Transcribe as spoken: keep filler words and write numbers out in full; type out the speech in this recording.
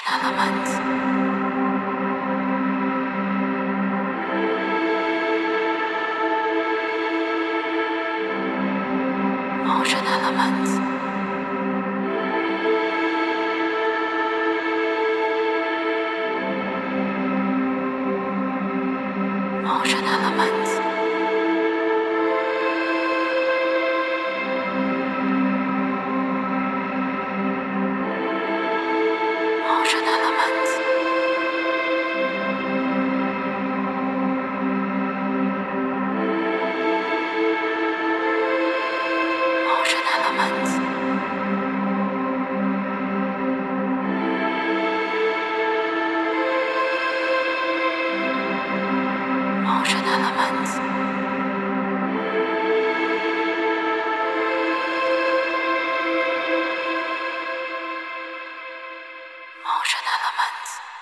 Elements. Motion elements. Motion elements. Motion elements. Motion elements. Motion elements. Motion elements.